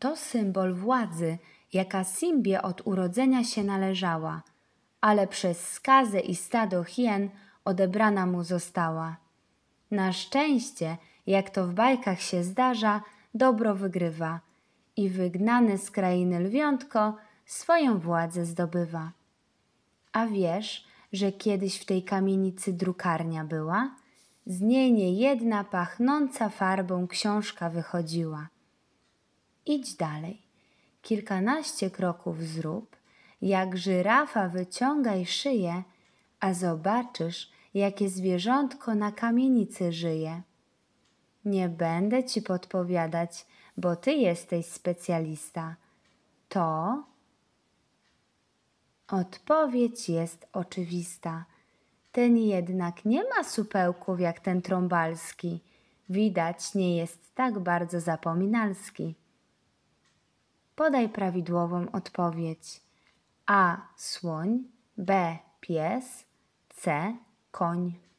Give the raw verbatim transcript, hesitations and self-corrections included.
To symbol władzy, jaka Simbie od urodzenia się należała, ale przez skazę i stado hien odebrana mu została. Na szczęście, jak to w bajkach się zdarza, dobro wygrywa i wygnane z krainy lwiątko swoją władzę zdobywa. A wiesz, że kiedyś w tej kamienicy drukarnia była? Z niej niejedna pachnąca farbą książka wychodziła. Idź dalej, kilkanaście kroków zrób, jak żyrafa wyciągaj szyję, a zobaczysz, jakie zwierzątko na kamienicy żyje. Nie będę ci podpowiadać, bo ty jesteś specjalista. To odpowiedź jest oczywista. Ten jednak nie ma supełków jak ten trąbalski. Widać, nie jest tak bardzo zapominalski. Podaj prawidłową odpowiedź. A. Słoń, B. Pies, C. Koń.